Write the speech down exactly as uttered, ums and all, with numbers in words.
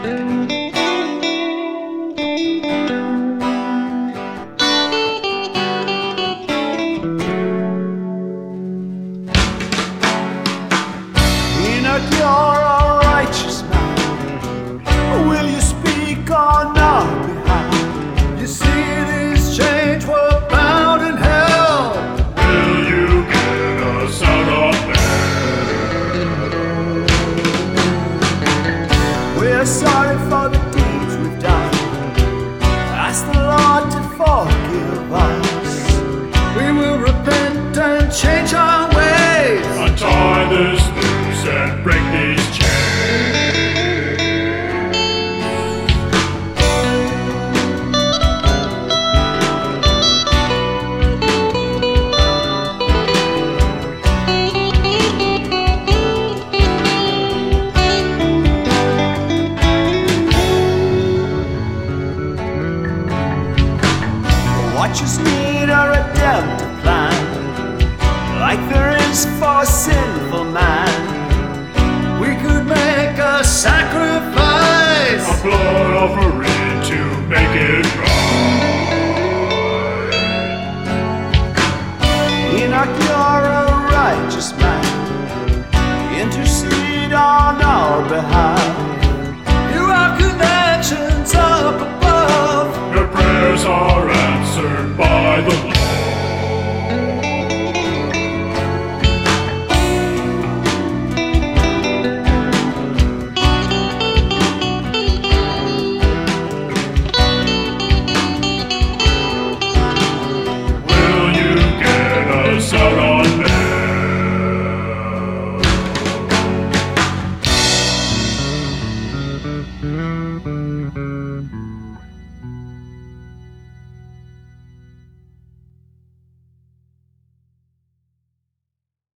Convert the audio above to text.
Enoch, you're a righteous man. Will you speak on our behalf? You see, these chains were bound in hell. Will you get us out of there? We're sorry for the deeds we've done. Ask the Lord to forgive us. We will repent and change our ways. Untie this noose and break these chains. What you need a redemptive plan, like there is for a sinful man. We could make a sacrifice, A blood offering to make it right. Enoch, you're a righteous man. Intercede on our behalf.